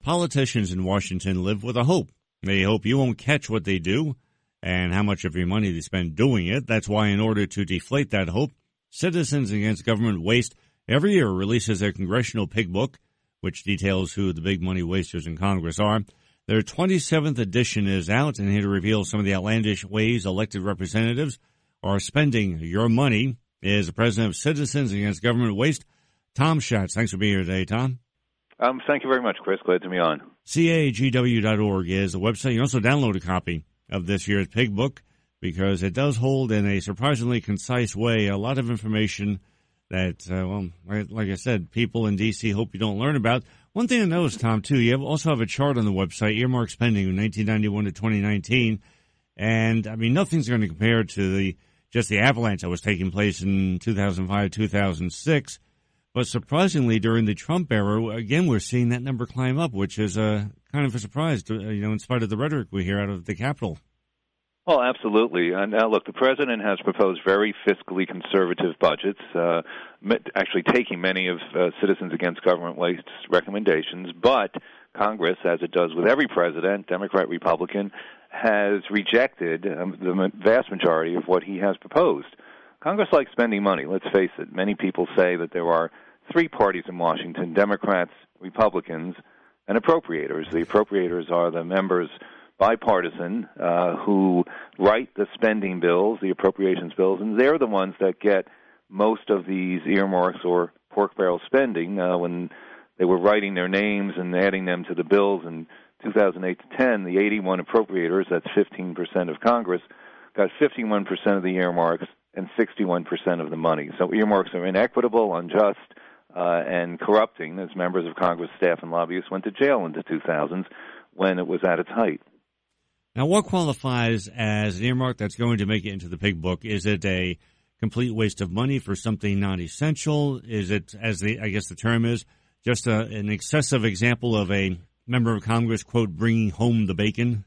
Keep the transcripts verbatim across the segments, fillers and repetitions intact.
Politicians in Washington live with a hope. They hope you won't catch what they do and how much of your money they spend doing it. That's why, in order to deflate that hope, Citizens Against Government Waste every year releases their Congressional Pig Book, which details who the big money wasters in Congress are. Their twenty-seventh edition is out, and here to reveal some of the outlandish ways elected representatives are spending your money is the president of Citizens Against Government Waste, Tom Schatz. Thanks for being here today, Tom. Um, thank you very much, Chris. Glad to be on. C A G W dot org is the website. You can also download a copy of this year's Pig Book because it does hold in a surprisingly concise way a lot of information that, uh, well, like I said, people in D C hope you don't learn about. One thing I noticed, Tom, too, you have also have a chart on the website, earmark spending from nineteen ninety-one to twenty nineteen. And, I mean, nothing's going to compare to the just the avalanche that was taking place in two thousand five, two thousand six. But surprisingly, during the Trump era, again, we're seeing that number climb up, which is uh, kind of a surprise, to, you know, in spite of the rhetoric we hear out of the Capitol. Well, absolutely. And now, look, the president has proposed very fiscally conservative budgets, uh, actually taking many of uh, Citizens Against Government Waste's recommendations, but Congress, as it does with every president, Democrat, Republican, has rejected um, the vast majority of what he has proposed. Congress likes spending money. Let's face it. Many people say that there are three parties in Washington, Democrats, Republicans, and appropriators. The appropriators are the members, bipartisan, uh, who write the spending bills, the appropriations bills, and they're the ones that get most of these earmarks or pork barrel spending. Uh, when they were writing their names and adding them to the bills in two thousand eight to ten, the eighty-one appropriators, that's fifteen percent of Congress, got fifty-one percent of the earmarks and sixty-one percent of the money. So earmarks are inequitable, unjust, uh, and corrupting, as members of Congress, staff, and lobbyists went to jail in the two thousands when it was at its height. Now, what qualifies as an earmark that's going to make it into the Pig Book? Is it a complete waste of money for something non-essential? Is it, as the I guess the term is, just a, an excessive example of a member of Congress, quote, bringing home the bacon?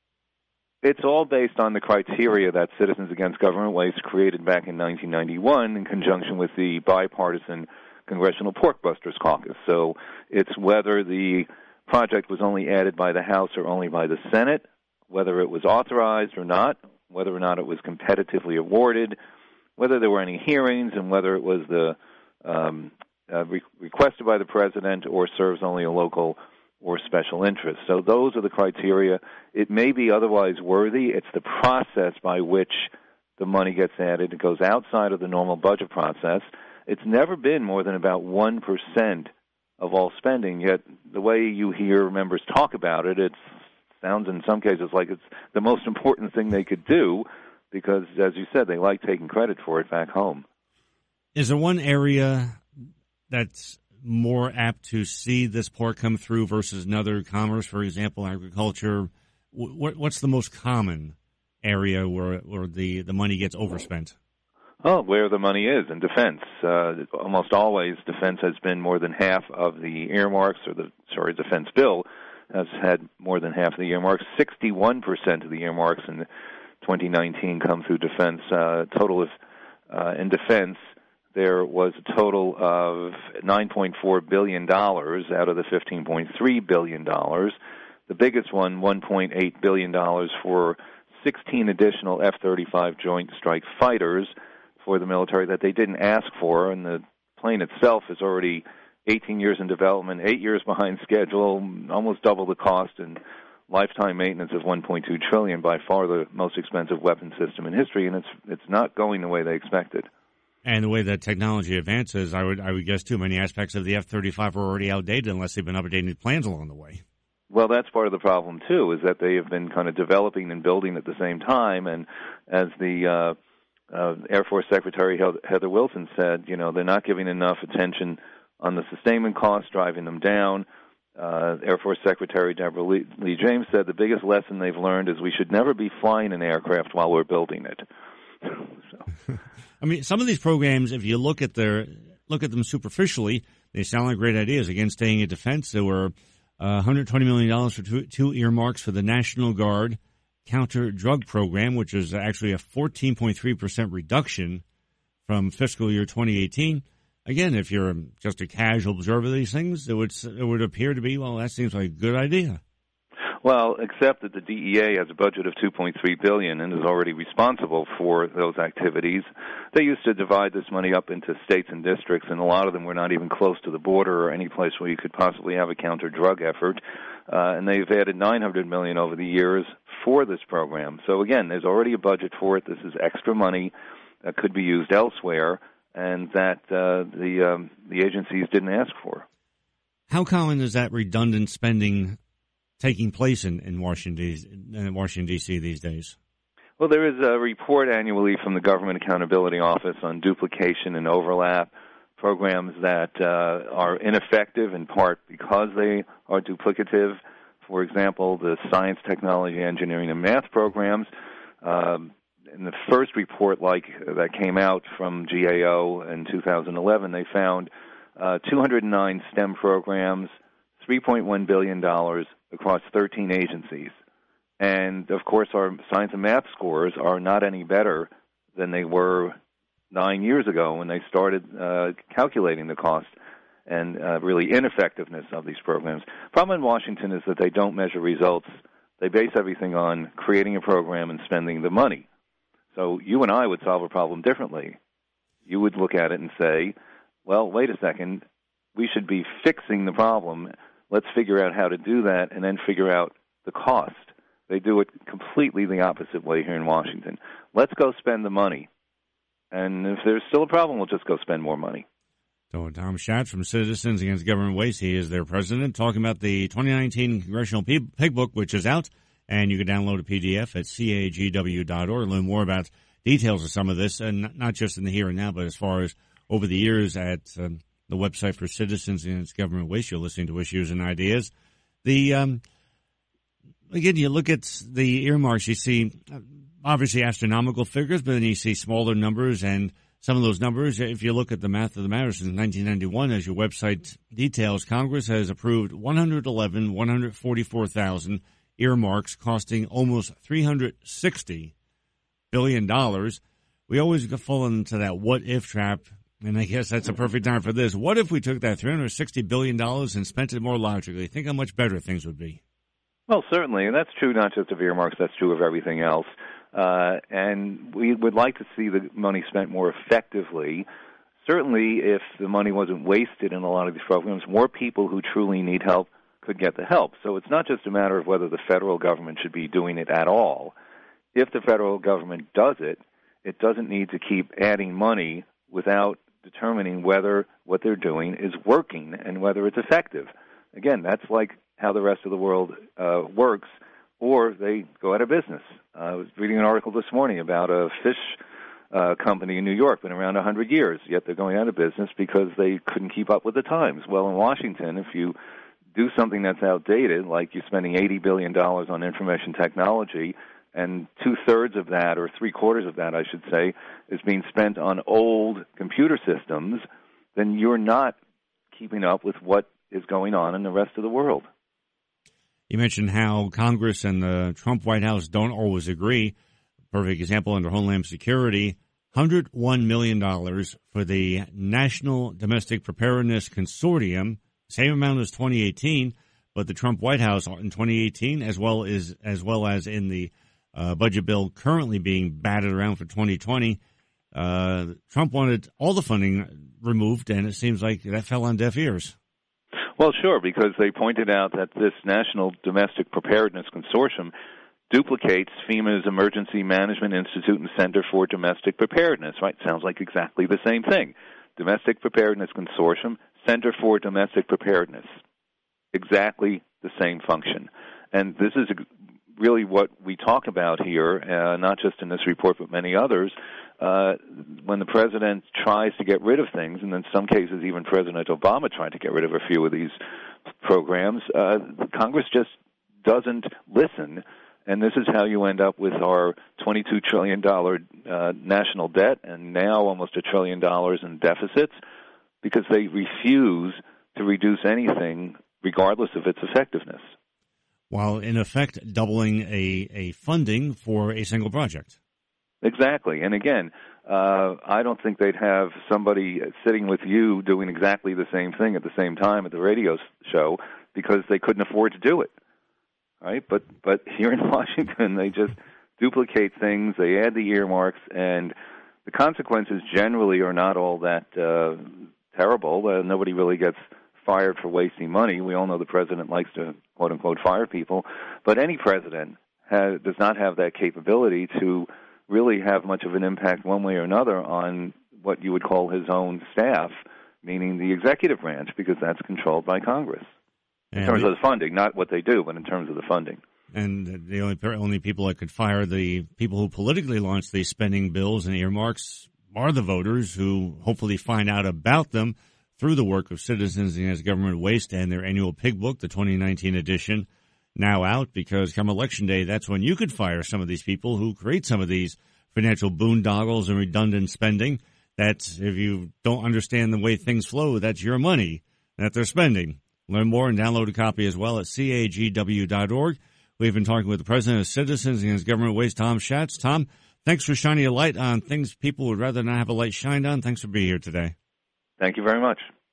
It's all based on the criteria that Citizens Against Government Waste created back in nineteen ninety-one in conjunction with the bipartisan Congressional Pork Busters Caucus. So it's whether the project was only added by the House or only by the Senate, whether it was authorized or not, whether or not it was competitively awarded, whether there were any hearings, and whether it was the um, uh, re- requested by the president or serves only a local or special interest. So those are the criteria. It may be otherwise worthy. It's the process by which the money gets added. It goes outside of the normal budget process. It's never been more than about one percent of all spending, yet the way you hear members talk about it, it sounds in some cases like it's the most important thing they could do because, as you said, they like taking credit for it back home. Is there one area that's more apt to see this pork come through versus another? Commerce, for example, agriculture. What, what's the most common area where, where the, the money gets overspent? Oh, where the money is in defense. Uh, almost always, defense has been more than half of the earmarks, or the sorry, defense bill has had more than half of the earmarks. Sixty-one percent of the earmarks in twenty nineteen come through defense. Uh, total of uh, in defense. There was a total of nine point four billion dollars out of the fifteen point three billion dollars. The biggest one, one point eight billion dollars for sixteen additional F thirty-five Joint Strike Fighters for the military that they didn't ask for, and the plane itself is already eighteen years in development, eight years behind schedule, almost double the cost, and lifetime maintenance of one point two trillion dollars, by far the most expensive weapon system in history, and it's it's not going the way they expected. And the way that technology advances, I would I would guess too many aspects of the F thirty-five are already outdated unless they've been updating plans along the way. Well, that's part of the problem too, is that they have been kind of developing and building at the same time. And as the uh, uh, Air Force Secretary Heather Wilson said, you know, they're not giving enough attention on the sustainment costs, driving them down. Uh, Air Force Secretary Deborah Lee, Lee James said the biggest lesson they've learned is we should never be flying an aircraft while we're building it. So. I mean, some of these programs, if you look at their look at them superficially, they sound like great ideas. Again, staying in defense, there were uh, one hundred twenty million dollars for two, two earmarks for the National Guard counter-drug program, which is actually a fourteen point three percent reduction from fiscal year twenty eighteen. again, if you're just a casual observer of these things, it would it would appear to be, well, that seems like a good idea. Well, except that the D E A has a budget of two point three billion dollars and is already responsible for those activities. They used to divide this money up into states and districts, and a lot of them were not even close to the border or any place where you could possibly have a counter-drug effort. Uh, and they've added nine hundred million dollars over the years for this program. So again, there's already a budget for it. This is extra money that could be used elsewhere, and that uh, the um, the agencies didn't ask for. How common is that redundant spending taking place in, in Washington, in Washington, D C these days? Well, there is a report annually from the Government Accountability Office on duplication and overlap, programs that uh, are ineffective in part because they are duplicative. For example, the science, technology, engineering, and math programs. Um, in the first report like that came out from G A O in two thousand eleven, they found uh, two hundred nine STEM programs, three point one billion dollars across thirteen agencies. And, of course, our science and math scores are not any better than they were nine years ago when they started uh, calculating the cost and uh, really ineffectiveness of these programs. Problem in Washington is that they don't measure results. They base everything on creating a program and spending the money. So you and I would solve a problem differently. You would look at it and say, well, wait a second, we should be fixing the problem. Let's figure out how to do that and then figure out the cost. They do it completely the opposite way here in Washington. Let's go spend the money. And if there's still a problem, we'll just go spend more money. So Tom Schatz from Citizens Against Government Waste, he is their president, talking about the twenty nineteen Congressional Pig Book, which is out, and you can download a P D F at C A G W dot org, learn more about details of some of this, and not just in the here and now, but as far as over the years at um, the website for Citizens Against Government Waste. You're listening to Issues and Ideas. The um, Again, you look at the earmarks, you see obviously astronomical figures, but then you see smaller numbers, and some of those numbers, if you look at the math of the matter, since nineteen ninety-one, as your website details, Congress has approved one hundred eleven, one hundred forty-four thousand earmarks costing almost three hundred sixty billion dollars. We always fall into that what-if trap, and I guess that's a perfect time for this. What if we took that three hundred sixty billion dollars and spent it more logically? Think how much better things would be. Well, certainly, and that's true not just of earmarks, that's true of everything else. Uh, and we would like to see the money spent more effectively. Certainly, if the money wasn't wasted in a lot of these programs, more people who truly need help could get the help. So it's not just a matter of whether the federal government should be doing it at all. If the federal government does it, it doesn't need to keep adding money without determining whether what they're doing is working and whether it's effective. Again, that's like how the rest of the world uh, works, or they go out of business. Uh, I was reading an article this morning about a fish uh, company in New York, been around one hundred years, yet they're going out of business because they couldn't keep up with the times. Well, in Washington, if you do something that's outdated, like you're spending eighty billion dollars on information technology, and two-thirds of that, or three-quarters of that, I should say, is being spent on old computer systems, then you're not keeping up with what is going on in the rest of the world. You mentioned how Congress and the Trump White House don't always agree. Perfect example under Homeland Security, one hundred one million dollars for the National Domestic Preparedness Consortium, same amount as twenty eighteen, but the Trump White House in twenty eighteen, as well as as well as in the uh, budget bill currently being batted around for twenty twenty, uh, Trump wanted all the funding removed, and it seems like that fell on deaf ears. Well, sure, because they pointed out that this National Domestic Preparedness Consortium duplicates FEMA's Emergency Management Institute and Center for Domestic Preparedness, right? Sounds like exactly the same thing. Domestic Preparedness Consortium, Center for Domestic Preparedness. Exactly the same function. And this is really what we talk about here, uh, not just in this report, but many others. Uh, when the president tries to get rid of things, and in some cases even President Obama tried to get rid of a few of these programs, uh, Congress just doesn't listen, and this is how you end up with our twenty-two trillion dollars uh, national debt and now almost a trillion dollars in deficits, because they refuse to reduce anything regardless of its effectiveness. While in effect doubling a, a funding for a single project. Exactly. And again, uh, I don't think they'd have somebody sitting with you doing exactly the same thing at the same time at the radio show because they couldn't afford to do it. Right? But but here in Washington, they just duplicate things. They add the earmarks, and the consequences generally are not all that uh, terrible. Uh, nobody really gets fired for wasting money. We all know the president likes to, quote-unquote, fire people. But any president has, does not have that capability to really have much of an impact one way or another on what you would call his own staff, meaning the executive branch, because that's controlled by Congress. In and terms the, of the funding, not what they do, but in terms of the funding. And the only only people that could fire the people who politically launched these spending bills and earmarks are the voters who hopefully find out about them through the work of Citizens Against Government Waste and their annual pig book, the twenty nineteen edition, now out, because come Election Day, that's when you could fire some of these people who create some of these financial boondoggles and redundant spending. That's, if you don't understand the way things flow, that's your money that they're spending. Learn more and download a copy as well at C A G W dot org. We've been talking with the president of Citizens Against Government Waste, Tom Schatz. Tom, thanks for shining a light on things people would rather not have a light shined on. Thanks for being here today. Thank you very much.